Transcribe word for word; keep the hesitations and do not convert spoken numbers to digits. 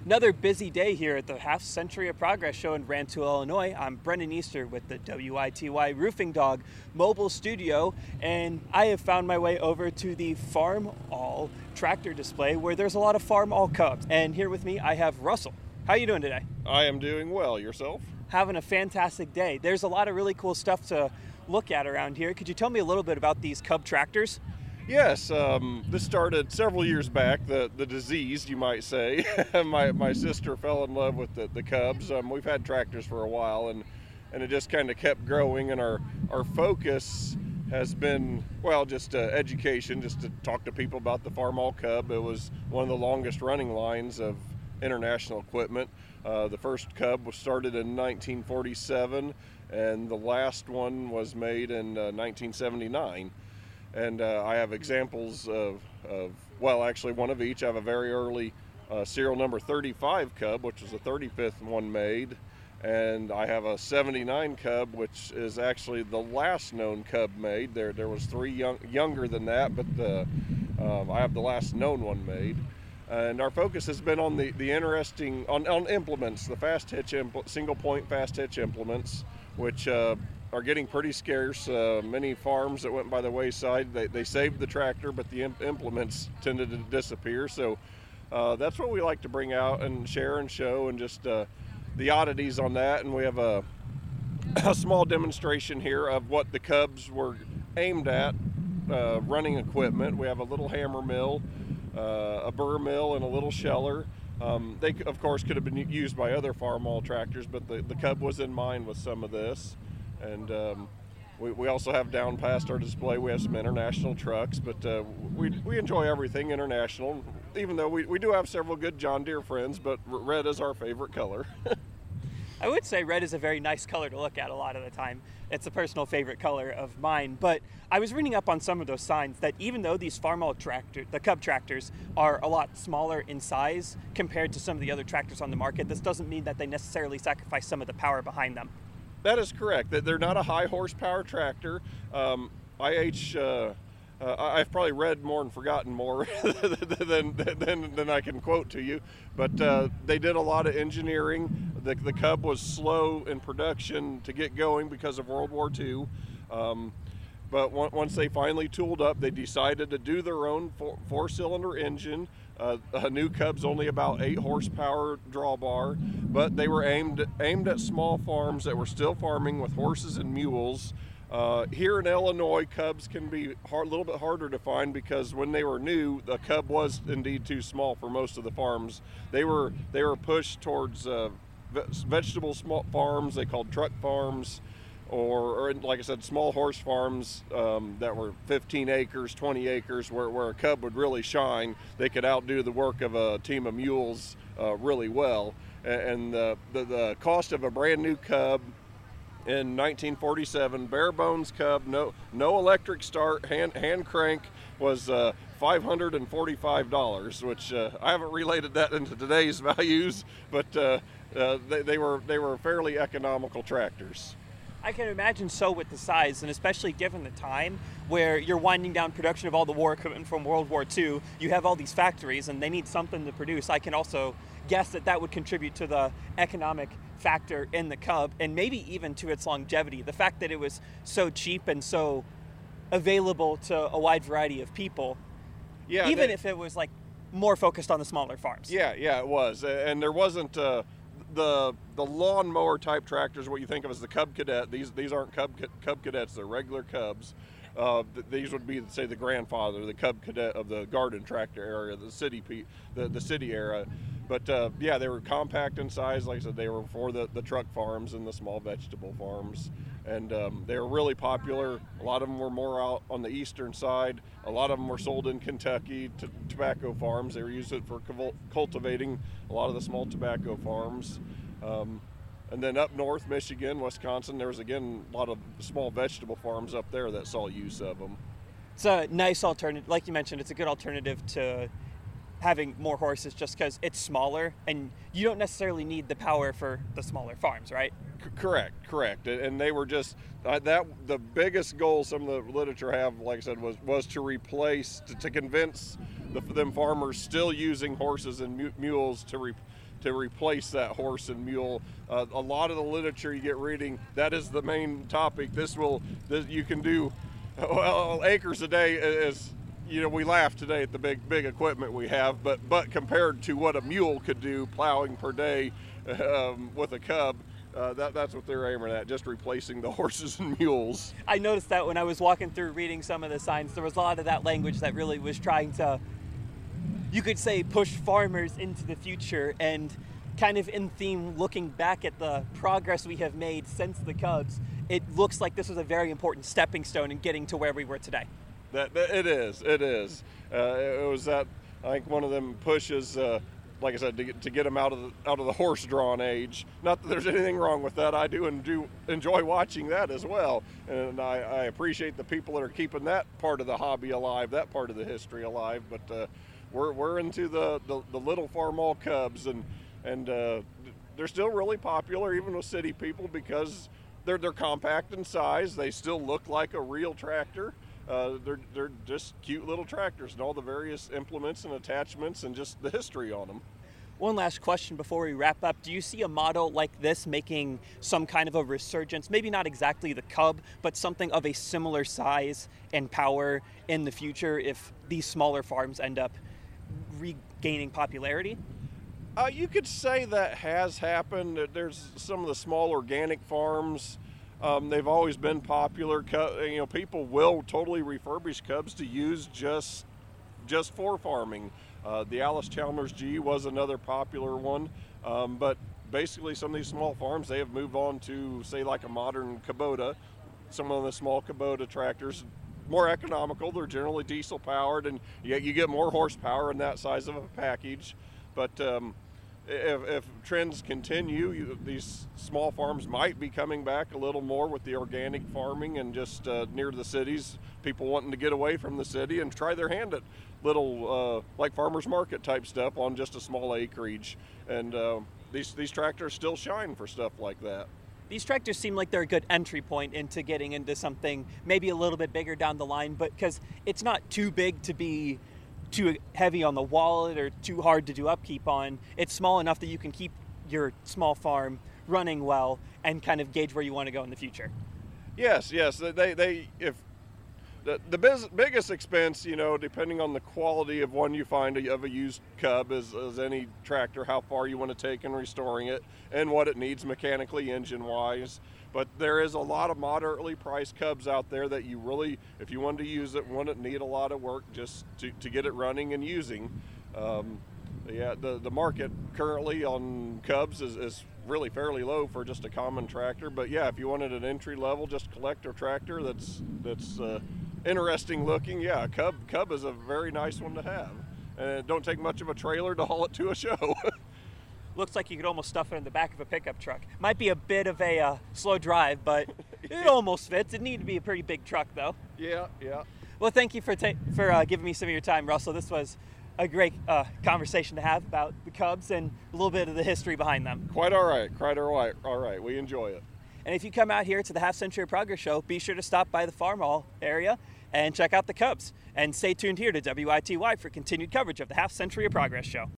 Another busy day here at the Half Century of Progress show in Rantoul, Illinois. I'm Brendan Easter with the W I T Y Roofing Dog mobile studio, and I have found my way over to the Farm All tractor display where there's a lot of Farm All Cubs. And here with me, I have Russell. How are you doing today? I am doing well. Yourself? Having a fantastic day. There's a lot of really cool stuff to look at around here. Could you tell me a little bit about these Cub tractors? Yes, um, this started several years back, the, the disease, you might say. my my sister fell in love with the, the Cubs. Um, we've had tractors for a while, and, and it just kind of kept growing, and our, our focus has been, well, just uh, education, just to talk to people about the Farm All Cub. It was one of the longest running lines of international equipment. Uh, the first Cub was started in nineteen forty-seven, and the last one was made in uh, nineteen seventy-nine. And uh, I have examples of, of, well, actually one of each. I have a very early uh, serial number thirty-five Cub, which was the thirty-fifth one made. And I have a seventy-nine Cub, which is actually the last known Cub made. There there was three young, younger than that, but the, um, I have the last known one made. And our focus has been on the, the interesting, on, on implements, the fast hitch, impl- single point fast hitch implements, which uh, are getting pretty scarce. Uh, many farms that went by the wayside, they, they saved the tractor, but the imp- implements tended to disappear. So uh, that's what we like to bring out and share and show, and just uh, the oddities on that. And we have a, a small demonstration here of what the Cubs were aimed at, uh, running equipment. We have a little hammer mill, uh, a burr mill, and a little sheller. Um, they, of course, could have been used by other Farm All tractors, but the, the Cub was in mind with some of this. And um, we, we also have down past our display, we have some international trucks, but uh, we, we enjoy everything international, even though we, we do have several good John Deere friends, but red is our favorite color. I would say red is a very nice color to look at a lot of the time. It's a personal favorite color of mine, but I was reading up on some of those signs that even though these Farm All tractor, the Cub tractors, are a lot smaller in size compared to some of the other tractors on the market, this doesn't mean that they necessarily sacrifice some of the power behind them. That is correct. They're not a high horsepower tractor. Um, I H, uh, uh, I've probably read more and forgotten more than, than, than I can quote to you, but uh, they did a lot of engineering. The, the Cub was slow in production to get going because of World War Two. Um, but once they finally tooled up, they decided to do their own four, four-cylinder engine. Uh, a new Cub's only about eight horsepower drawbar, but they were aimed aimed at small farms that were still farming with horses and mules. Uh, here in Illinois, Cubs can be hard, a little bit harder to find because when they were new, the Cub was indeed too small for most of the farms. They were they were pushed towards uh, vegetable small farms they called truck farms, or, or like I said, small horse farms um, that were fifteen acres, twenty acres, where, where a Cub would really shine. They could outdo the work of a team of mules uh, really well. And the, the, the cost of a brand new Cub in nineteen forty-seven, bare bones Cub, no no electric start, hand hand crank, was uh, five hundred forty-five dollars, which uh, I haven't related that into today's values, but uh, uh, they, they were they were fairly economical tractors. I can imagine so with the size, and especially given the time where you're winding down production of all the war equipment from World War Two, you have all these factories and they need something to produce. I can also guess that that would contribute to the economic factor in the Cub, and maybe even to its longevity. The fact that it was so cheap and so available to a wide variety of people, yeah, even they, if it was like more focused on the smaller farms. Yeah, yeah, it was, and there wasn't uh, the the lawnmower type tractors. What you think of as the Cub Cadet. These these aren't Cub Cub Cadets. They're regular Cubs. Uh, th- these would be, say, the grandfather, the Cub Cadet of the garden tractor area, the city pe- the the city era. But uh, yeah, they were compact in size. Like I said, they were for the, the truck farms and the small vegetable farms. And um, they were really popular. A lot of them were more out on the eastern side. A lot of them were sold in Kentucky to tobacco farms. They were used for cultivating a lot of the small tobacco farms. Um, and then up north, Michigan, Wisconsin, there was, again, a lot of small vegetable farms up there that saw use of them. It's a nice alternative. Like you mentioned, it's a good alternative to having more horses just because it's smaller and you don't necessarily need the power for the smaller farms, right? C- correct, correct. And they were just, uh, that the biggest goal some of the literature have, like I said, was, was to replace, to, to convince the, them farmers still using horses and mu- mules to re, to replace that horse and mule. Uh, a lot of the literature you get reading, that is the main topic. This will, this, you can do, well, acres a day is, you know, we laugh today at the big, big equipment we have, but, but compared to what a mule could do plowing per day um, with a cub, Uh, that, that's what they're aiming at, just replacing the horses and mules. I noticed that when I was walking through reading some of the signs, there was a lot of that language that really was trying to, you could say, push farmers into the future, and kind of in theme, looking back at the progress we have made since the Cubs, it looks like this was a very important stepping stone in getting to where we were today. That, that it is, it is. Uh, it was that, I think one of them pushes, uh, like I said, to get, to get them out of the, out of the horse-drawn age. Not that there's anything wrong with that. I do, and do enjoy watching that as well, and I, I appreciate the people that are keeping that part of the hobby alive, that part of the history alive. But uh, we're we're into the, the, the little Farmall Cubs, and and uh, they're still really popular even with city people because they're they're compact in size. They still look like a real tractor. Uh, they're they're just cute little tractors, and all the various implements and attachments and just the history on them. One last question before we wrap up. Do you see a model like this making some kind of a resurgence? Maybe not exactly the Cub, but something of a similar size and power in the future if these smaller farms end up regaining popularity? Uh, you could say that has happened. There's some of the small organic farms. Um, they've always been popular. You know, people will totally refurbish Cubs to use just just for farming. Uh, the Alice Chalmers G was another popular one, um, but basically some of these small farms, they have moved on to, say, like a modern Kubota. Some of the small Kubota tractors, more economical. They're generally diesel powered, and you, you get more horsepower in that size of a package. But um, If, if trends continue, you, these small farms might be coming back a little more with the organic farming and just uh, near the cities, people wanting to get away from the city and try their hand at little uh, like farmers market type stuff on just a small acreage. And uh, these these tractors still shine for stuff like that. These tractors seem like they're a good entry point into getting into something maybe a little bit bigger down the line, but because it's not too big to be too heavy on the wallet or too hard to do upkeep on. It's small enough that you can keep your small farm running well and kind of gauge where you want to go in the future. Yes, yes. They, they, if the, the biz, biggest expense, you know, depending on the quality of one you find of a used Cub, is, is any tractor, how far you want to take in restoring it and what it needs mechanically, engine-wise. But there is a lot of moderately priced Cubs out there that you really, if you wanted to use it, wouldn't need a lot of work just to, to get it running and using. Um, yeah, the, the market currently on Cubs is, is really fairly low for just a common tractor. But yeah, if you wanted an entry level, just collector tractor that's that's uh, interesting looking, yeah, Cub Cub is a very nice one to have. And it don't take much of a trailer to haul it to a show. Looks like you could almost stuff it in the back of a pickup truck. Might be a bit of a uh, slow drive, but it almost fits. It needed to be a pretty big truck, though. Yeah, yeah. Well, thank you for ta- for uh, giving me some of your time, Russell. This was a great uh, conversation to have about the Cubs and a little bit of the history behind them. Quite all right. Quite all right. All right. We enjoy it. And if you come out here to the Half Century of Progress show, be sure to stop by the Farmall area and check out the Cubs. And stay tuned here to W I T Y for continued coverage of the Half Century of Progress show.